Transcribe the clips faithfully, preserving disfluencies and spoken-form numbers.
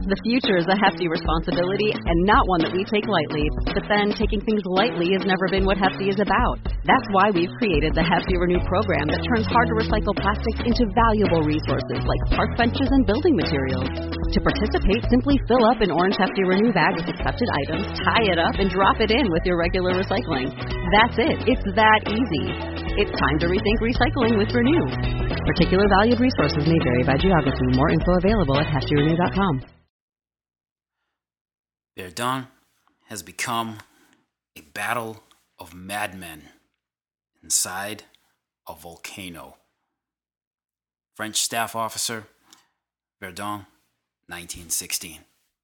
The future is a hefty responsibility and not one that we take lightly. But then, taking things lightly has never been what Hefty is about. That's why we've created the Hefty Renew program that turns hard-to-recycle plastics into valuable resources like park benches and building materials. To participate, simply fill up an orange Hefty Renew bag with accepted items, tie it up, and drop it in with your regular recycling. That's it. It's that easy. It's time to rethink recycling with Renew. Particular valued resources may vary by geography. More info available at hefty renew dot com. Verdun has become a battle of madmen inside a volcano. French staff officer, Verdun, nineteen sixteen.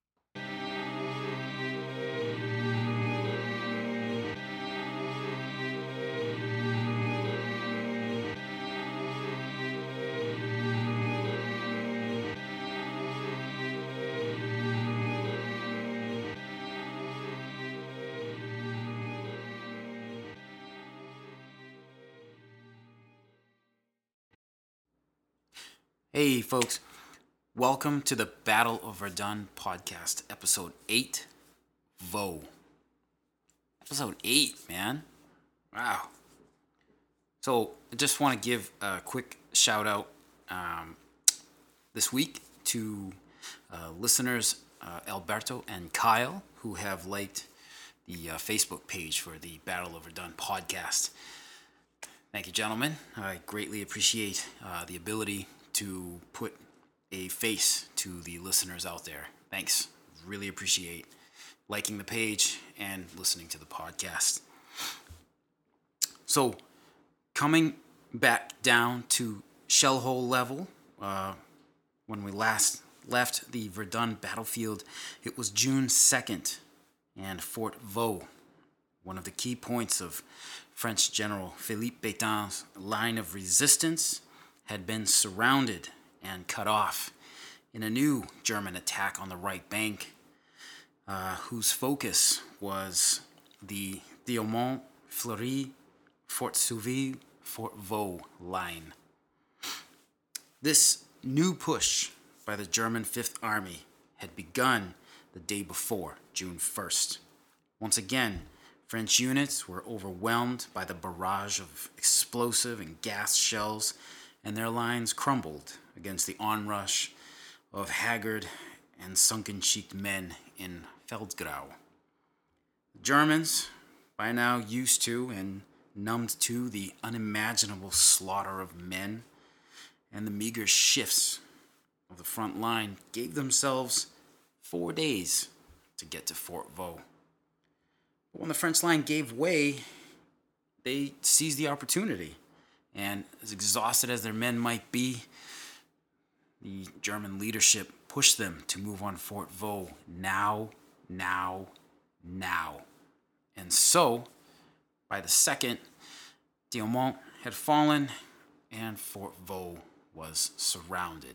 Hey folks, welcome to the Battle of Verdun podcast, episode eight, Vaux. Episode eight, man. Wow. So I just want to give a quick shout out um, this week to uh, listeners uh, Alberto and Kyle, who have liked the uh, Facebook page for the Battle of Verdun podcast. Thank you, gentlemen. I greatly appreciate uh, the ability to put a face to the listeners out there. Thanks. Really appreciate liking the page and listening to the podcast. So, coming back down to shell hole level, uh, when we last left the Verdun battlefield, it was June second, and Fort Vaux, one of the key points of French General Philippe Pétain's line of resistance, had been surrounded and cut off in a new German attack on the right bank, uh, whose focus was the Douaumont, Fleury, Fort Souville, Fort Vaux line. This new push by the German Fifth Army had begun the day before, June first. Once again, French units were overwhelmed by the barrage of explosive and gas shells, and their lines crumbled against the onrush of haggard and sunken-cheeked men in Feldgrau. The Germans, by now used to and numbed to the unimaginable slaughter of men and the meager shifts of the front line, gave themselves four days to get to Fort Vaux. But when the French line gave way, they seized the opportunity. And as exhausted as their men might be, the German leadership pushed them to move on Fort Vaux now, now, now. And so, by the second, Douaumont had fallen and Fort Vaux was surrounded.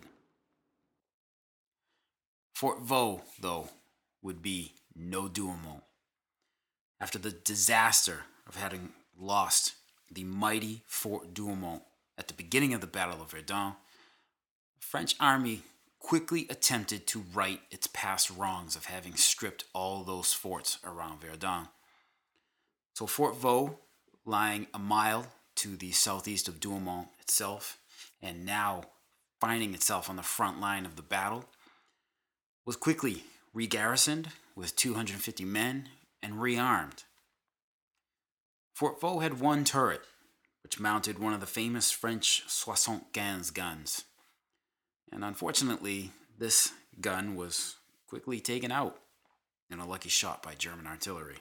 Fort Vaux, though, would be no Douaumont. After the disaster of having lost the mighty Fort Douaumont at the beginning of the Battle of Verdun, the French army quickly attempted to right its past wrongs of having stripped all those forts around Verdun. So Fort Vaux, lying a mile to the southeast of Douaumont itself, and now finding itself on the front line of the battle, was quickly re-garrisoned with two hundred fifty men and rearmed. Fort Vaux had one turret, which mounted one of the famous French soixante-quinze guns. And unfortunately, this gun was quickly taken out in a lucky shot by German artillery.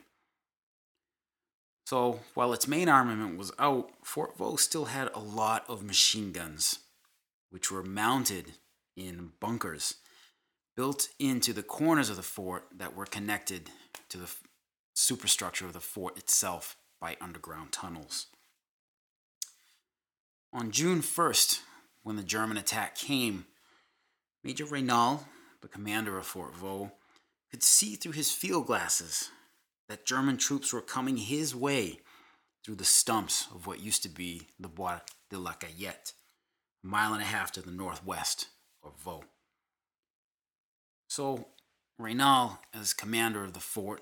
So, while its main armament was out, Fort Vaux still had a lot of machine guns, which were mounted in bunkers built into the corners of the fort that were connected to the superstructure of the fort itself by underground tunnels. On June first, when the German attack came, Major Raynal, the commander of Fort Vaux, could see through his field glasses that German troops were coming his way through the stumps of what used to be the Bois de la Cayette, a mile and a half to the northwest of Vaux. So Raynal, as commander of the fort,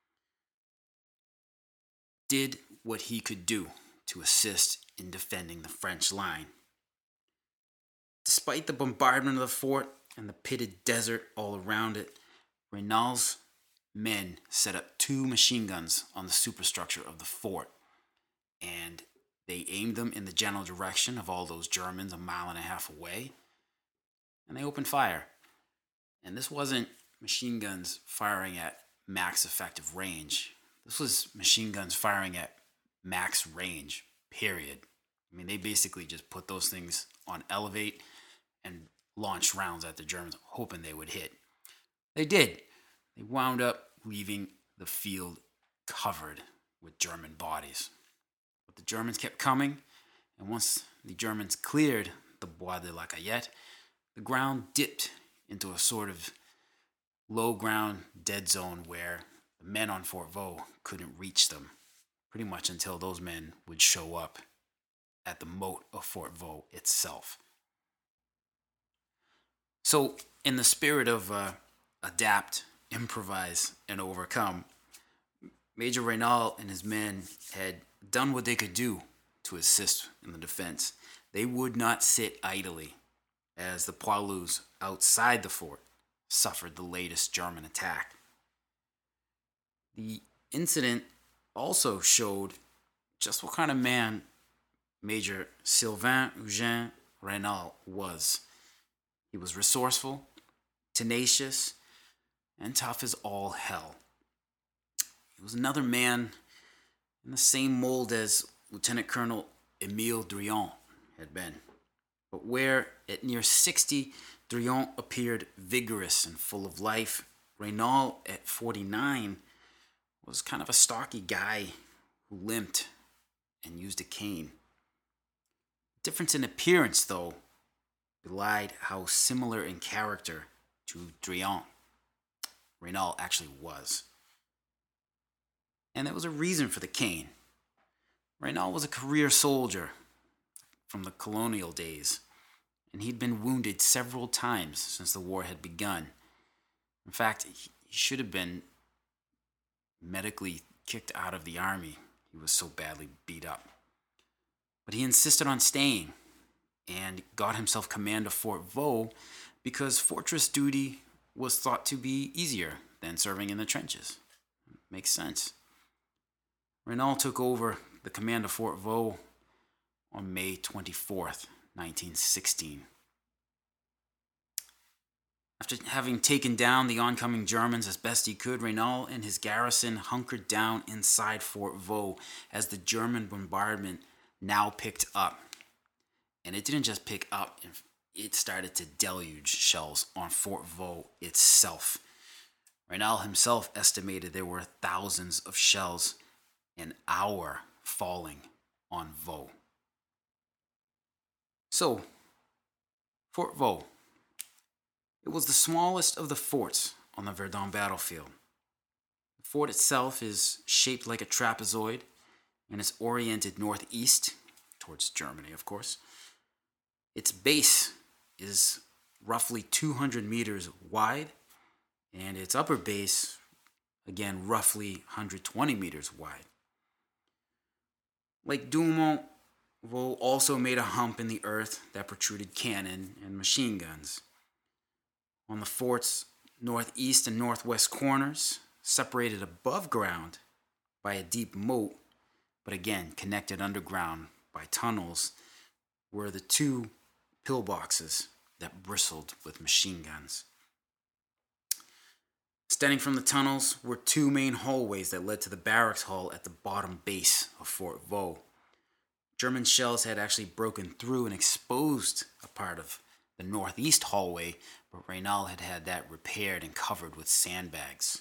did what he could do to assist in defending the French line. Despite the bombardment of the fort and the pitted desert all around it, Raynal's men set up two machine guns on the superstructure of the fort, and they aimed them in the general direction of all those Germans a mile and a half away, and they opened fire. And this wasn't machine guns firing at max effective range. This was machine guns firing at max range, period. I mean, they basically just put those things on elevate and launched rounds at the Germans, hoping they would hit. They did. They wound up leaving the field covered with German bodies. But the Germans kept coming, and once the Germans cleared the Bois de la Cayette, the ground dipped into a sort of low ground dead zone where the men on Fort Vaux couldn't reach them, pretty much until those men would show up at the moat of Fort Vaux itself. So, in the spirit of uh, adapt, improvise, and overcome, Major Raynal and his men had done what they could do to assist in the defense. They would not sit idly as the poilus outside the fort suffered the latest German attack. The incident also showed just what kind of man Major Sylvain Eugène Raynal was. He was resourceful, tenacious, and tough as all hell. He was another man in the same mold as Lieutenant Colonel Émile Drouin had been. But where at near sixty, Drouin appeared vigorous and full of life, Raynal at forty-nine was kind of a stocky guy who limped and used a cane. The difference in appearance, though, belied how similar in character to Drouin Raynal actually was. And there was a reason for the cane. Raynal was a career soldier from the colonial days, and he'd been wounded several times since the war had begun. In fact, he should have been medically kicked out of the army. He was so badly beat up. But he insisted on staying and got himself command of Fort Vaux because fortress duty was thought to be easier than serving in the trenches. Makes sense. Raynal took over the command of Fort Vaux on May twenty-fourth, nineteen sixteen. After having taken down the oncoming Germans as best he could, Raynal and his garrison hunkered down inside Fort Vaux as the German bombardment now picked up. And it didn't just pick up, it started to deluge shells on Fort Vaux itself. Raynal himself estimated there were thousands of shells an hour falling on Vaux. So, Fort Vaux. It was the smallest of the forts on the Verdun battlefield. The fort itself is shaped like a trapezoid and is oriented northeast, towards Germany, of course. Its base is roughly two hundred meters wide, and its upper base, again, roughly one hundred twenty meters wide. Lake Douaumont, Vaux also made a hump in the earth that protruded cannon and machine guns. On the fort's northeast and northwest corners, separated above ground by a deep moat, but again connected underground by tunnels, were the two pillboxes that bristled with machine guns. Extending from the tunnels were two main hallways that led to the barracks hall at the bottom base of Fort Vaux. German shells had actually broken through and exposed a part of the northeast hallway, but Raynal had had that repaired and covered with sandbags.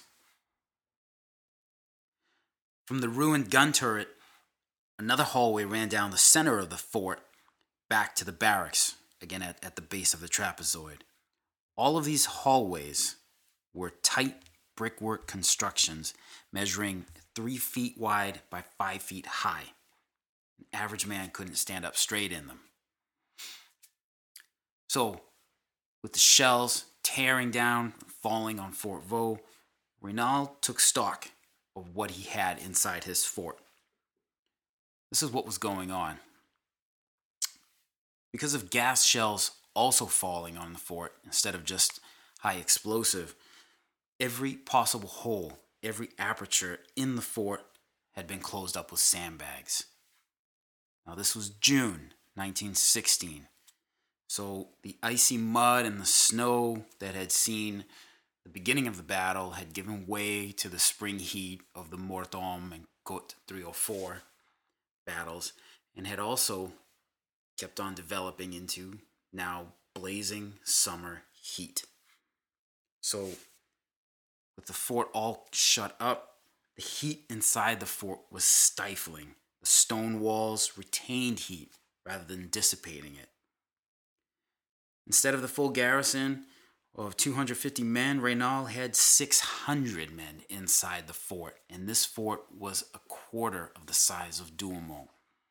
From the ruined gun turret, another hallway ran down the center of the fort back to the barracks, again at, at the base of the trapezoid. All of these hallways were tight brickwork constructions measuring three feet wide by five feet high. An average man couldn't stand up straight in them. So, with the shells tearing down, falling on Fort Vaux, Raynal took stock of what he had inside his fort. This is what was going on. Because of gas shells also falling on the fort instead of just high explosive, every possible hole, every aperture in the fort had been closed up with sandbags. Now, this was June nineteen sixteen. So the icy mud and the snow that had seen the beginning of the battle had given way to the spring heat of the Morteaume and Côte three oh four battles, and had also kept on developing into now blazing summer heat. So with the fort all shut up, the heat inside the fort was stifling. The stone walls retained heat rather than dissipating it. Instead of the full garrison of two hundred fifty men, Raynal had six hundred men inside the fort, and this fort was a quarter of the size of Douaumont.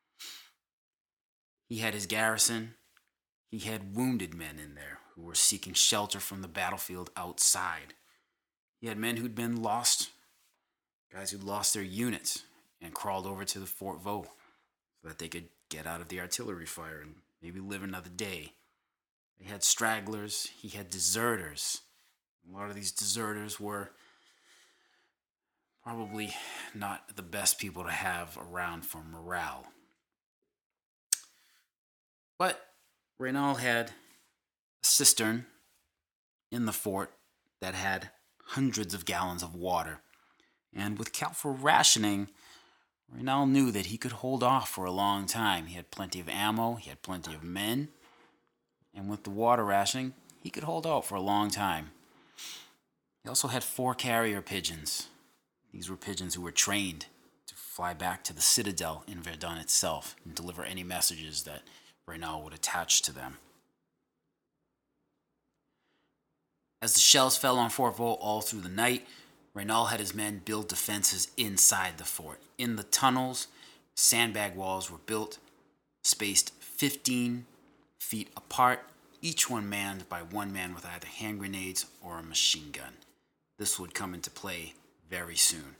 He had his garrison. He had wounded men in there who were seeking shelter from the battlefield outside. He had men who'd been lost, guys who'd lost their units and crawled over to the Fort Vaux so that they could get out of the artillery fire and maybe live another day. They had stragglers. He had deserters. A lot of these deserters were probably not the best people to have around for morale. But Raynal had a cistern in the fort that had hundreds of gallons of water. And with careful rationing, Raynal knew that he could hold off for a long time. He had plenty of ammo. He had plenty of men. And with the water rationing, he could hold out for a long time. He also had four carrier pigeons. These were pigeons who were trained to fly back to the citadel in Verdun itself and deliver any messages that Raynal would attach to them. As the shells fell on Fort Vaux all through the night, Raynal had his men build defenses inside the fort. In the tunnels, sandbag walls were built, spaced fifteen feet apart, each one manned by one man with either hand grenades or a machine gun. This would come into play very soon.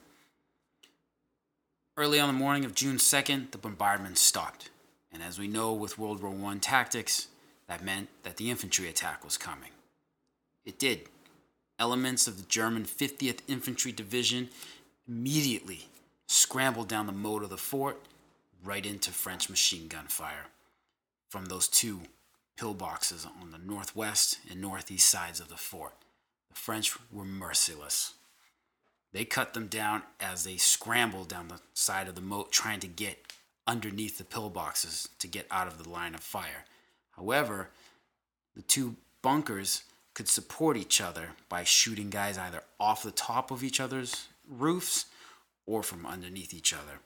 Early on the morning of June second, the bombardment stopped. And as we know with World War One tactics, that meant that the infantry attack was coming. It did. Elements of the German fiftieth Infantry Division immediately scrambled down the moat of the fort right into French machine gun fire from those two pillboxes on the northwest and northeast sides of the fort. The French were merciless. They cut them down as they scrambled down the side of the moat trying to get underneath the pillboxes to get out of the line of fire. However, the two bunkers could support each other by shooting guys either off the top of each other's roofs or from underneath each other.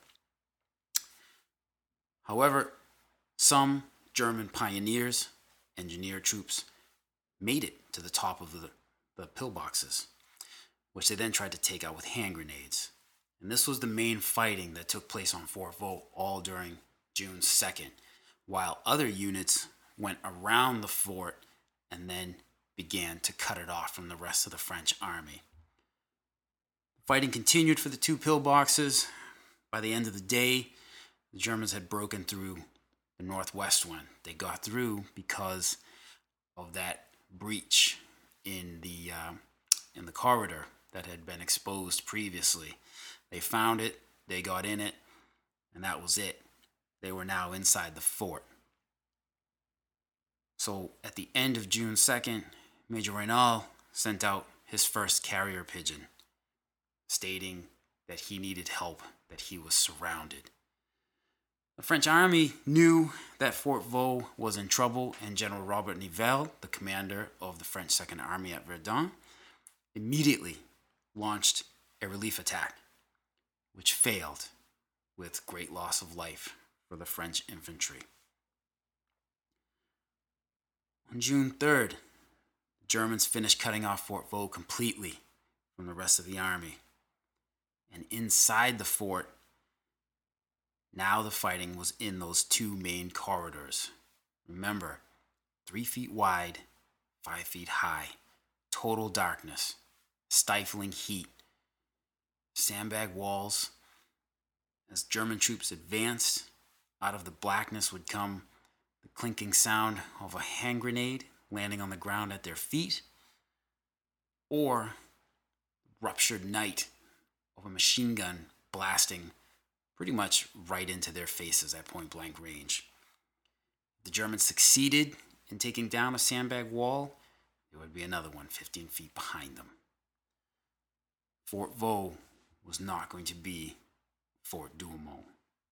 However, some German pioneers, engineer troops, made it to the top of the, the pillboxes, which they then tried to take out with hand grenades. And this was the main fighting that took place on Fort Vaux all during June second, while other units went around the fort and then began to cut it off from the rest of the French army. Fighting continued for the two pillboxes. By the end of the day, the Germans had broken through the northwest one. They got through because of that breach in the uh, in the corridor that had been exposed previously. They found it, they got in it, and that was it. They were now inside the fort. So at the end of June second, Major Raynal sent out his first carrier pigeon, stating that he needed help, that he was surrounded. The French army knew that Fort Vaux was in trouble, and General Robert Nivelle, the commander of the French Second Army at Verdun, immediately launched a relief attack, which failed with great loss of life for the French infantry. On June third, the Germans finished cutting off Fort Vaux completely from the rest of the army. And inside the fort, now the fighting was in those two main corridors. Remember, three feet wide, five feet high. total darkness, stifling heat, sandbag walls. As German troops advanced, out of the blackness would come the clinking sound of a hand grenade landing on the ground at their feet, or ruptured night of a machine gun blasting pretty much right into their faces at point blank range. If the Germans succeeded in taking down a sandbag wall, there would be another one fifteen feet behind them. Fort Vaux was not going to be Fort Douaumont.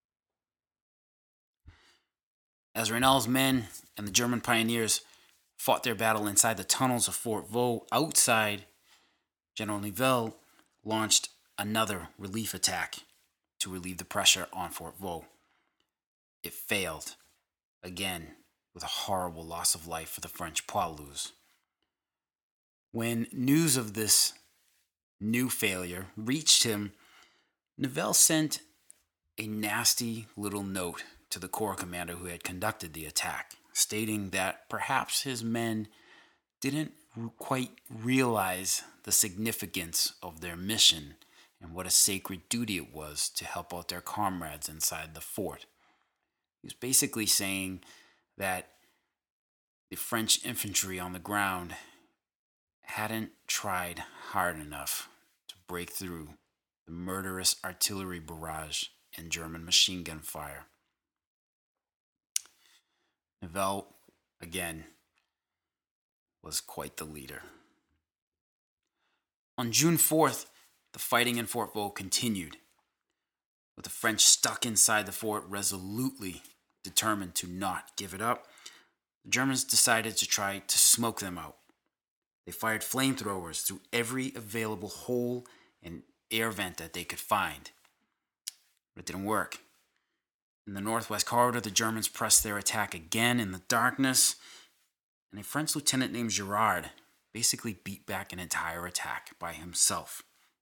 As Raynal's men and the German pioneers fought their battle inside the tunnels of Fort Vaux, outside, General Nivelle launched another relief attack to relieve the pressure on Fort Vaux. It failed, again, with a horrible loss of life for the French poilus. When news of this new failure reached him, Nivelle sent a nasty little note to the corps commander who had conducted the attack, stating that perhaps his men didn't quite realize the significance of their mission and what a sacred duty it was to help out their comrades inside the fort. He was basically saying that the French infantry on the ground hadn't tried hard enough to break through the murderous artillery barrage and German machine gun fire. Nivelle, again, was quite the leader. On June fourth, the fighting in Fort Vaux continued, with the French stuck inside the fort, resolutely determined to not give it up. The Germans decided to try to smoke them out. They fired flamethrowers through every available hole and air vent that they could find. But it didn't work. In the northwest corridor, the Germans pressed their attack again in the darkness, and a French lieutenant named Girard basically beat back an entire attack by himself.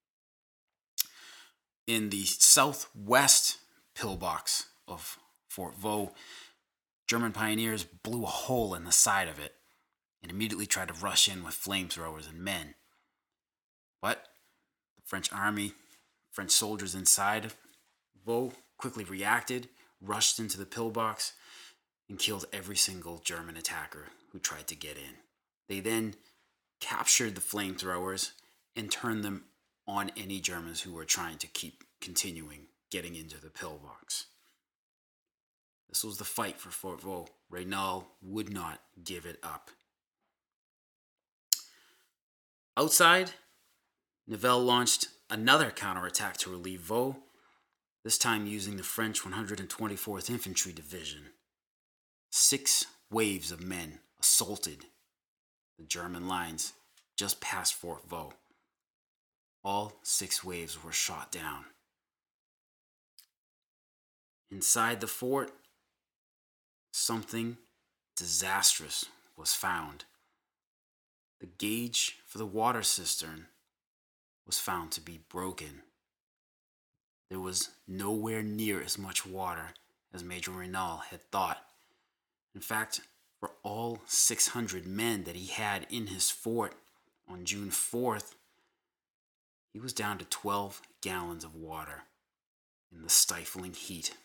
In the southwest pillbox of Fort Vaux, German pioneers blew a hole in the side of it and immediately tried to rush in with flamethrowers and men. But the French army, French soldiers inside Vaux quickly reacted, rushed into the pillbox, and killed every single German attacker who tried to get in. They then captured the flamethrowers and turned them on any Germans who were trying to keep continuing getting into the pillbox. This was the fight for Fort Vaux. Raynal would not give it up. Outside, Nivelle launched another counterattack to relieve Vaux, this time using the French one hundred twenty-fourth Infantry Division. Six waves of men assaulted the German lines just past Fort Vaux. All six waves were shot down. Inside the fort, something disastrous was found. The gauge for the water cistern was found to be broken. There was nowhere near as much water as Major Raynal had thought. In fact, for all six hundred men that he had in his fort on June fourth, he was down to twelve gallons of water in the stifling heat.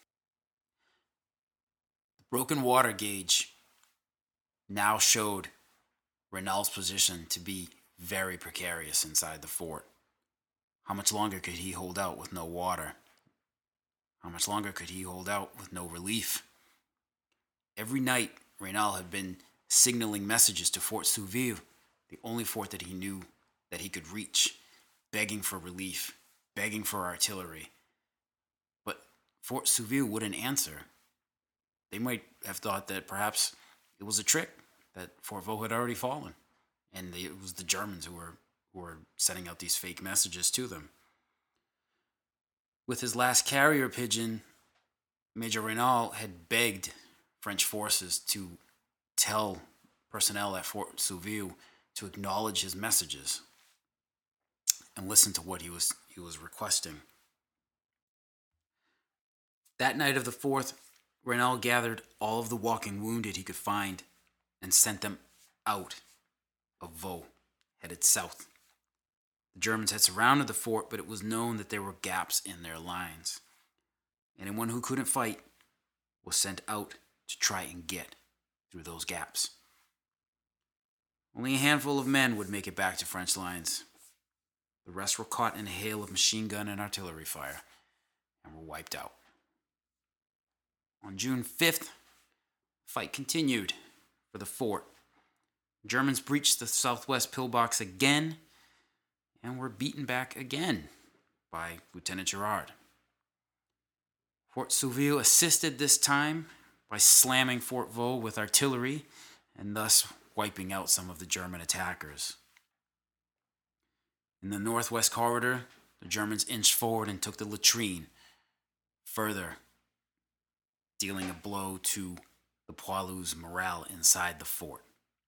The broken water gauge now showed Raynal's position to be very precarious inside the fort. How much longer could he hold out with no water? How much longer could he hold out with no relief? Every night, Raynal had been signaling messages to Fort Souville, the only fort that he knew that he could reach, begging for relief, begging for artillery. But Fort Souville wouldn't answer. They might have thought that perhaps it was a trick, that Fort Vaux had already fallen, and they, it was the Germans who were, who were sending out these fake messages to them. With his last carrier pigeon, Major Raynal had begged French forces to tell personnel at Fort Souville to acknowledge his messages and listen to what he was he was requesting. That night of the fourth, Raynal gathered all of the walking wounded he could find and sent them out of Vaux, headed south. The Germans had surrounded the fort, but it was known that there were gaps in their lines. Anyone who couldn't fight was sent out to try and get through those gaps. Only a handful of men would make it back to French lines. The rest were caught in a hail of machine gun and artillery fire and were wiped out. On June fifth, the fight continued for the fort. The Germans breached the southwest pillbox again and were beaten back again by Lieutenant Girard. Fort Souville assisted this time by slamming Fort Vaux with artillery and thus wiping out some of the German attackers. In the northwest corridor, the Germans inched forward and took the latrine, further dealing a blow to the Poilus' morale inside the fort.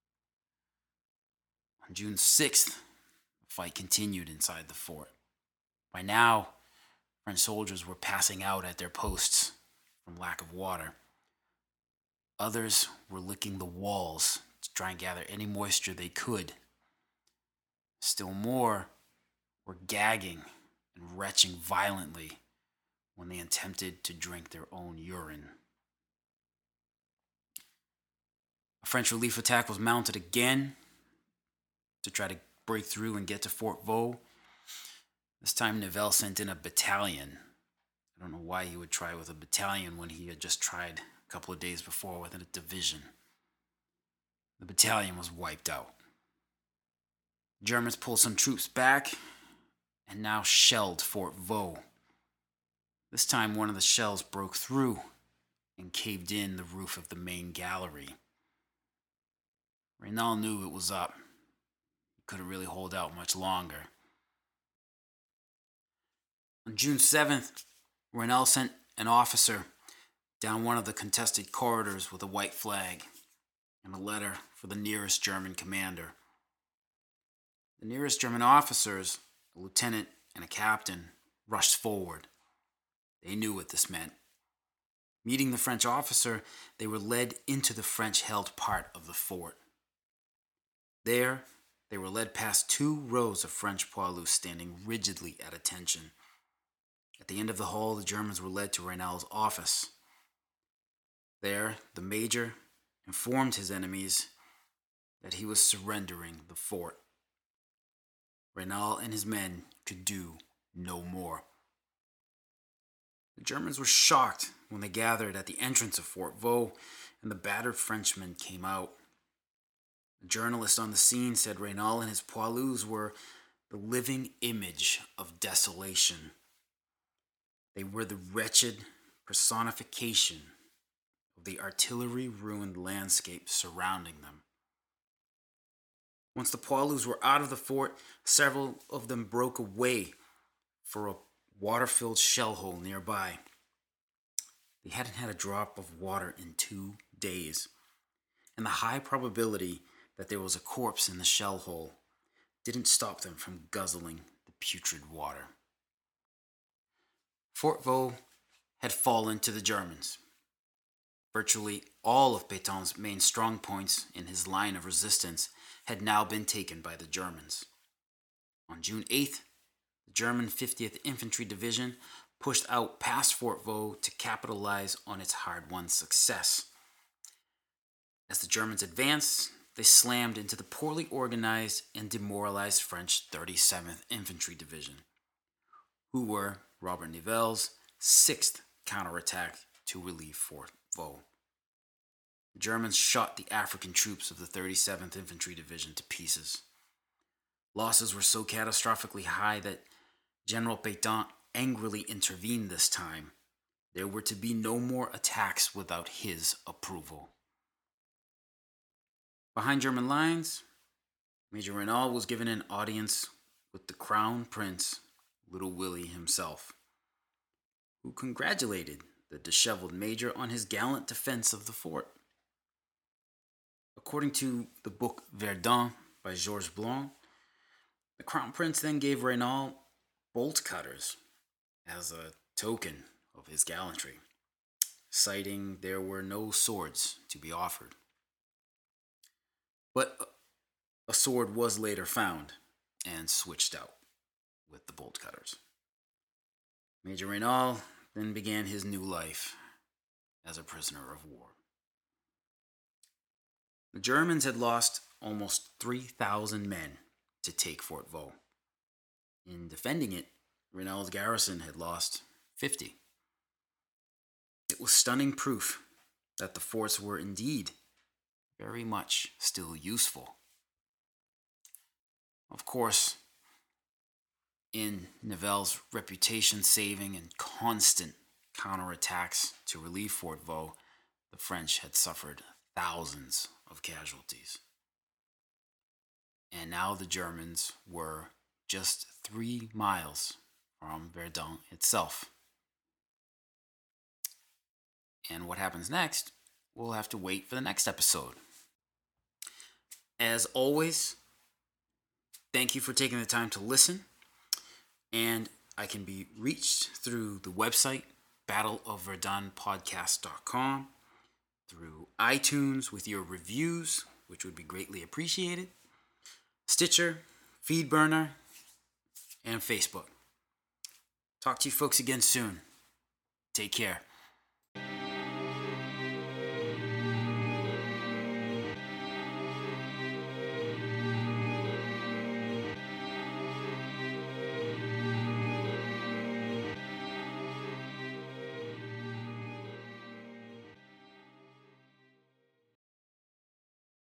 On June sixth, the fight continued inside the fort. By now, French soldiers were passing out at their posts from lack of water. Others were licking the walls to try and gather any moisture they could. Still more were gagging and retching violently when they attempted to drink their own urine. A French relief attack was mounted again to try to break through and get to Fort Vaux. This time Nivelle sent in a battalion. I don't know why he would try with a battalion when he had just tried a couple of days before with a division. The battalion was wiped out. The Germans pulled some troops back and now shelled Fort Vaux. This time one of the shells broke through and caved in the roof of the main gallery. Raynal knew it was up. He couldn't really hold out much longer. On June seventh, Raynal sent an officer down one of the contested corridors with a white flag and a letter for the nearest German commander. The nearest German officers, a lieutenant and a captain, rushed forward. They knew what this meant. Meeting the French officer, they were led into the French-held part of the fort. There, they were led past two rows of French poilus standing rigidly at attention. At the end of the hall, the Germans were led to Raynal's office. There, the major informed his enemies that he was surrendering the fort. Raynal and his men could do no more. The Germans were shocked when they gathered at the entrance of Fort Vaux and the battered Frenchmen came out. A journalist on the scene said Raynal and his poilus were the living image of desolation. They were the wretched personification of the artillery-ruined landscape surrounding them. Once the poilus were out of the fort, several of them broke away for a water-filled shell hole nearby. They hadn't had a drop of water in two days, and the high probability that there was a corpse in the shell hole didn't stop them from guzzling the putrid water. Fort Vaux had fallen to the Germans. Virtually all of Pétain's main strong points in his line of resistance had now been taken by the Germans. On June eighth, the German fiftieth Infantry Division pushed out past Fort Vaux to capitalize on its hard-won success. As the Germans advanced, they slammed into the poorly organized and demoralized French thirty-seventh Infantry Division, who were Robert Nivelle's sixth counterattack to relieve Fort Vaux. The Germans shot the African troops of the thirty-seventh Infantry Division to pieces. Losses were so catastrophically high that General Pétain angrily intervened this time. There were to be no more attacks without his approval. Behind German lines, Major Raynal was given an audience with the Crown Prince, Little Willie himself, who congratulated the disheveled major on his gallant defense of the fort. According to the book Verdun by Georges Blanc, the Crown Prince then gave Raynal bolt cutters as a token of his gallantry, citing there were no swords to be offered. But a sword was later found and switched out with the bolt cutters. Major Raynal then began his new life as a prisoner of war. The Germans had lost almost three thousand men to take Fort Vaux. In defending it, Raynal's garrison had lost fifty. It was stunning proof that the forts were indeed very much still useful. Of course, in Nivelle's reputation-saving and constant counterattacks to relieve Fort Vaux, the French had suffered thousands of casualties. And now the Germans were just three miles from Verdun itself. And what happens next, we'll have to wait for the next episode. As always, thank you for taking the time to listen. And I can be reached through the website, battle of verdun podcast dot com, through iTunes with your reviews, which would be greatly appreciated, Stitcher, Feedburner, and Facebook. Talk to you folks again soon. Take care.